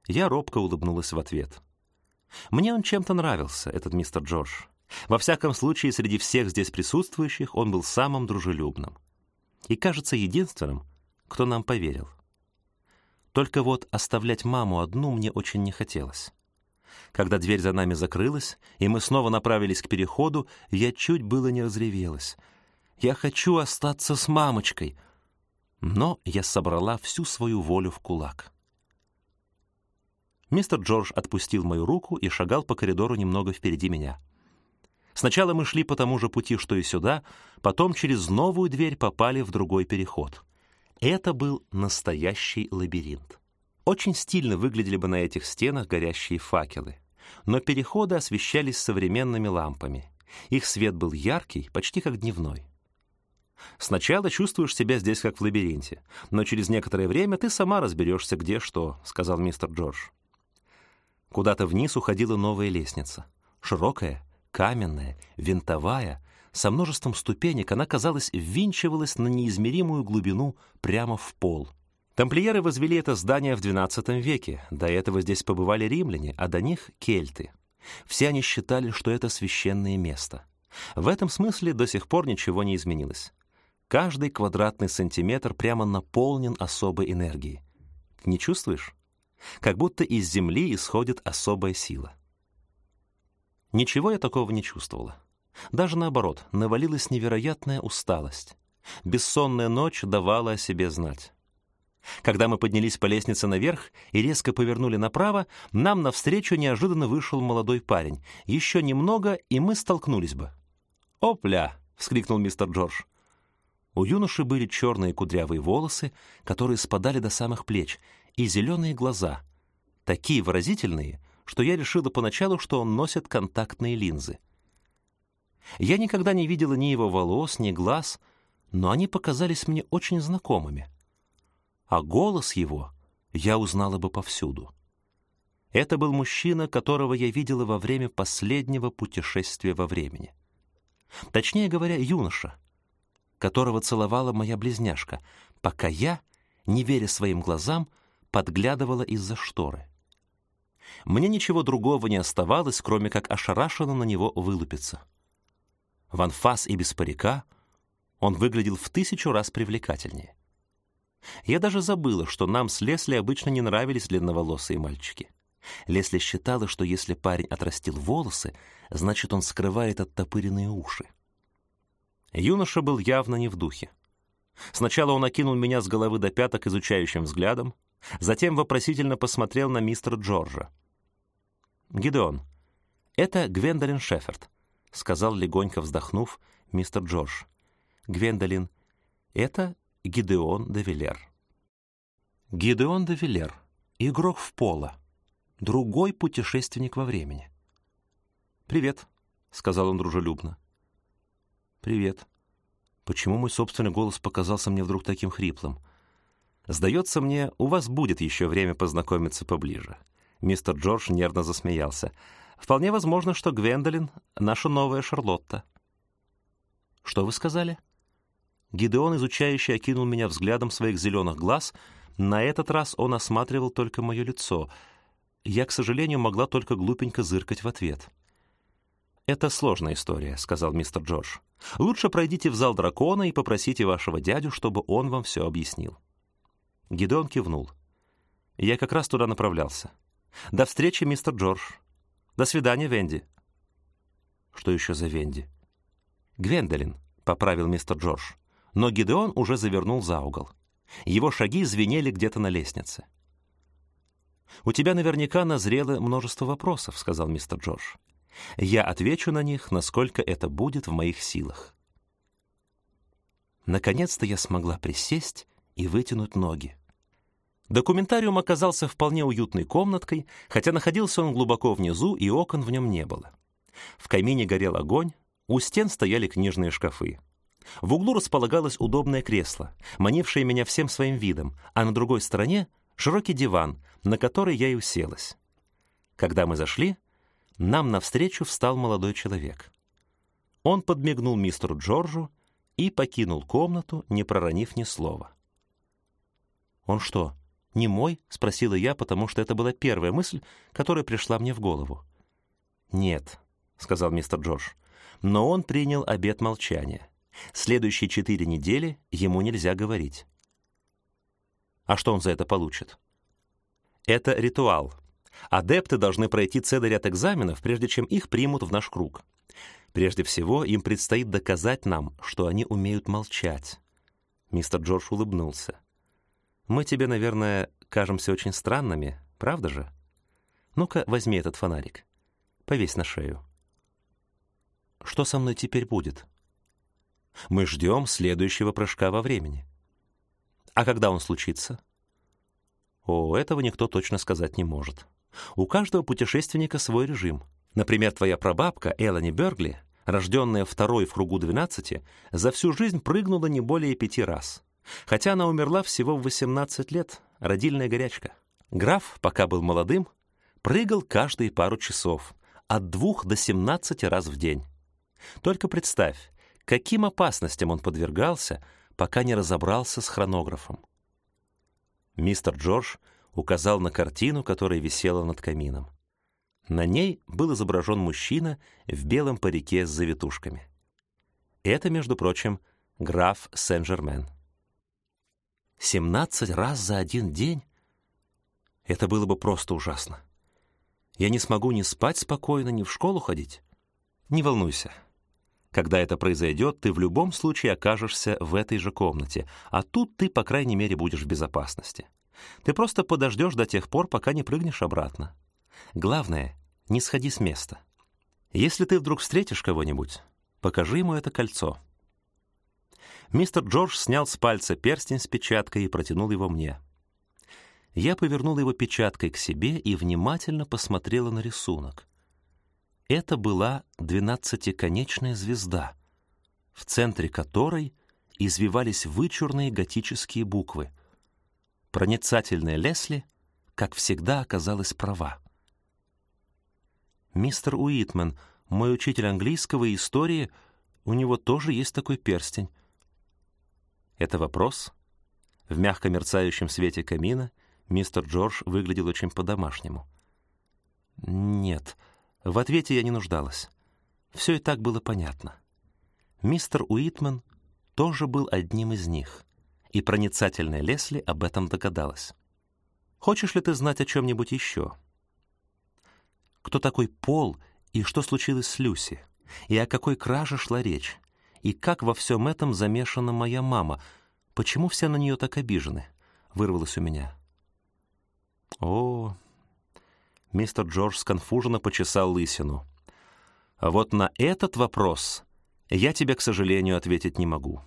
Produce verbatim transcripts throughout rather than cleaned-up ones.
Я робко улыбнулась в ответ. Мне он чем-то нравился, этот мистер Джордж. Во всяком случае, среди всех здесь присутствующих он был самым дружелюбным. И, кажется, единственным, кто нам поверил. Только вот оставлять маму одну мне очень не хотелось. Когда дверь за нами закрылась, и мы снова направились к переходу, я чуть было не разревелась. Я хочу остаться с мамочкой. Но я собрала всю свою волю в кулак. Мистер Джордж отпустил мою руку и шагал по коридору немного впереди меня. Сначала мы шли по тому же пути, что и сюда, потом через новую дверь попали в другой переход. Это был настоящий лабиринт. Очень стильно выглядели бы на этих стенах горящие факелы, но переходы освещались современными лампами. Их свет был яркий, почти как дневной. Сначала чувствуешь себя здесь как в лабиринте, но через некоторое время ты сама разберешься, где что, — сказал мистер Джордж. Куда-то вниз уходила новая лестница. Широкая, каменная, винтовая, со множеством ступенек, она, казалось, ввинчивалась на неизмеримую глубину прямо в пол. Тамплиеры возвели это здание в двенадцатом веке. До этого здесь побывали римляне, а до них — кельты. Все они считали, что это священное место. В этом смысле до сих пор ничего не изменилось. Каждый квадратный сантиметр прямо наполнен особой энергией. Не чувствуешь? Как будто из земли исходит особая сила. Ничего я такого не чувствовала. Даже наоборот, навалилась невероятная усталость. Бессонная ночь давала о себе знать. Когда мы поднялись по лестнице наверх и резко повернули направо, нам навстречу неожиданно вышел молодой парень. Еще немного, и мы столкнулись бы. «Опля!» — вскрикнул мистер Джордж. У юноши были черные кудрявые волосы, которые спадали до самых плеч, и зеленые глаза, такие выразительные, что я решила поначалу, что он носит контактные линзы. Я никогда не видела ни его волос, ни глаз, но они показались мне очень знакомыми. А голос его я узнала бы повсюду. Это был мужчина, которого я видела во время последнего путешествия во времени. Точнее говоря, юноша, которого целовала моя близняшка, пока я, не веря своим глазам, подглядывала из-за шторы. Мне ничего другого не оставалось, кроме как ошарашенно на него вылупиться. В анфас и без парика он выглядел в тысячу раз привлекательнее. Я даже забыла, что нам с Лесли обычно не нравились длинноволосые мальчики. Лесли считала, что если парень отрастил волосы, значит, он скрывает оттопыренные уши. Юноша был явно не в духе. Сначала он окинул меня с головы до пяток изучающим взглядом, затем вопросительно посмотрел на мистера Джорджа. «Гидеон, это Гвендолин Шеффорд», — сказал, легонько вздохнув, мистер Джордж. «Гвендолин, это Гидеон де Вилер». Гидеон де Вилер, игрок в поло, другой путешественник во времени. «Привет», — сказал он дружелюбно. «Привет. Почему мой собственный голос показался мне вдруг таким хриплым? Сдается мне, у вас будет еще время познакомиться поближе». Мистер Джордж нервно засмеялся. «Вполне возможно, что Гвендолин — наша новая Шарлотта». «Что вы сказали?» Гидеон, изучающий, окинул меня взглядом своих зеленых глаз. На этот раз он осматривал только мое лицо. Я, к сожалению, могла только глупенько зыркать в ответ. «Это сложная история», — сказал мистер Джордж. «Лучше пройдите в зал дракона и попросите вашего дядю, чтобы он вам все объяснил». Гидеон кивнул. «Я как раз туда направлялся. До встречи, мистер Джордж. До свидания, Венди». «Что еще за Венди?» «Гвендолин», — поправил мистер Джордж. Но Гидеон уже завернул за угол. Его шаги звенели где-то на лестнице. «У тебя наверняка назрело множество вопросов», — сказал мистер Джордж. «Я отвечу на них, насколько это будет в моих силах». Наконец-то я смогла присесть и вытянуть ноги. Документариум оказался вполне уютной комнаткой, хотя находился он глубоко внизу, и окон в нем не было. В камине горел огонь, у стен стояли книжные шкафы. В углу располагалось удобное кресло, манившее меня всем своим видом, а на другой стороне — широкий диван, на который я и уселась. Когда мы зашли, нам навстречу встал молодой человек. Он подмигнул мистеру Джорджу и покинул комнату, не проронив ни слова. «Он что, не мой?» — спросила я, потому что это была первая мысль, которая пришла мне в голову. «Нет», — сказал мистер Джордж, но он принял обет молчания. Следующие четыре недели ему нельзя говорить. А что он за это получит? Это ритуал. Адепты должны пройти целый ряд экзаменов, прежде чем их примут в наш круг. Прежде всего, им предстоит доказать нам, что они умеют молчать. Мистер Джордж улыбнулся. Мы тебе, наверное, кажемся очень странными, правда же? Ну-ка, возьми этот фонарик. Повесь на шею. Что со мной теперь будет? Мы ждем следующего прыжка во времени. А когда он случится? О, этого никто точно сказать не может. У каждого путешественника свой режим. Например, твоя прабабка Элани Бергли, рожденная второй в кругу двенадцати, за всю жизнь прыгнула не более пяти раз. Хотя она умерла всего в восемнадцать лет, родильная горячка. Граф, пока был молодым, прыгал каждые пару часов, от двух до семнадцати раз в день. Только представь, каким опасностям он подвергался, пока не разобрался с хронографом. Мистер Джордж указал на картину, которая висела над камином. На ней был изображен мужчина в белом парике с завитушками. Это, между прочим, граф Сен-Жермен. Семнадцать раз за один день? Это было бы просто ужасно. Я не смогу ни спать спокойно, ни в школу ходить. Не волнуйся. Когда это произойдет, ты в любом случае окажешься в этой же комнате, а тут ты, по крайней мере, будешь в безопасности. Ты просто подождешь до тех пор, пока не прыгнешь обратно. Главное, не сходи с места. Если ты вдруг встретишь кого-нибудь, покажи ему это кольцо. Мистер Джордж снял с пальца перстень с печаткой и протянул его мне. Я повернула его печаткой к себе и внимательно посмотрела на рисунок. Это была двенадцатиконечная звезда, в центре которой извивались вычурные готические буквы. Проницательная Лесли, как всегда, оказалась права. «Мистер Уитмен, мой учитель английского и истории, у него тоже есть такой перстень». Это вопрос? В мягко мерцающем свете камина мистер Джордж выглядел очень по-домашнему. «Нет». В ответе я не нуждалась. Все и так было понятно. Мистер Уитмен тоже был одним из них, и проницательная Лесли об этом догадалась. Хочешь ли ты знать о чем-нибудь еще? Кто такой Пол, и что случилось с Люси, и о какой краже шла речь, и как во всем этом замешана моя мама, почему все на нее так обижены, вырвалось у меня. О... Мистер Джордж сконфуженно почесал лысину. А вот на этот вопрос я тебе, к сожалению, ответить не могу.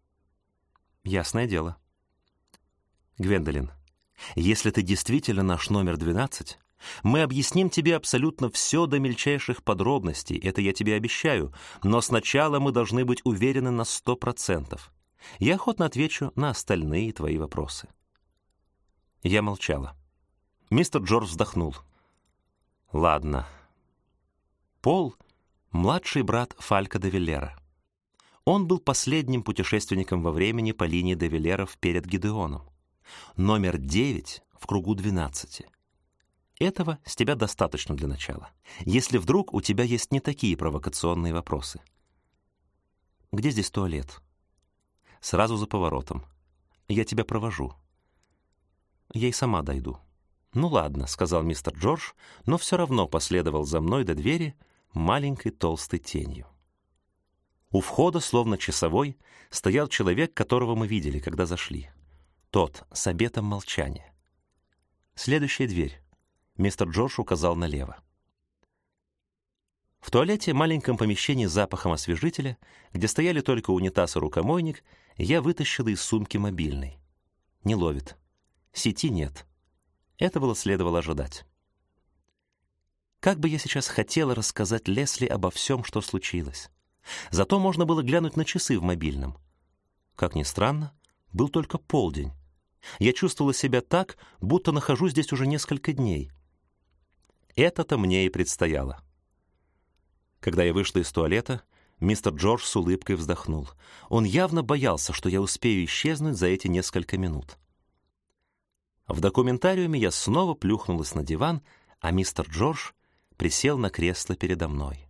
Ясное дело. Гвендолин, если ты действительно наш номер двенадцать, мы объясним тебе абсолютно все до мельчайших подробностей, это я тебе обещаю, но сначала мы должны быть уверены на сто процентов. Я охотно отвечу на остальные твои вопросы. Я молчала. Мистер Джордж вздохнул. Ладно. Пол — младший брат Фалька де Виллера. Он был последним путешественником во времени по линии де Виллеров перед Гидеоном. Номер девять в кругу двенадцати. Этого с тебя достаточно для начала, если вдруг у тебя есть не такие провокационные вопросы. Где здесь туалет? Сразу за поворотом. Я тебя провожу. Я и сама дойду. «Ну ладно», — сказал мистер Джордж, но все равно последовал за мной до двери маленькой толстой тенью. У входа, словно часовой, стоял человек, которого мы видели, когда зашли. Тот, с обетом молчания. Следующая дверь. Мистер Джордж указал налево. В туалете, маленьком помещении с запахом освежителя, где стояли только унитаз и рукомойник, я вытащила из сумки мобильный. Не ловит. Сети нет. Этого следовало ожидать. Как бы я сейчас хотела рассказать Лесли обо всем, что случилось. Зато можно было глянуть на часы в мобильном. Как ни странно, был только полдень. Я чувствовала себя так, будто нахожусь здесь уже несколько дней. Это-то мне и предстояло. Когда я вышла из туалета, мистер Джордж с улыбкой вздохнул. Он явно боялся, что я успею исчезнуть за эти несколько минут. В документариуме я снова плюхнулась на диван, а мистер Джордж присел на кресло передо мной.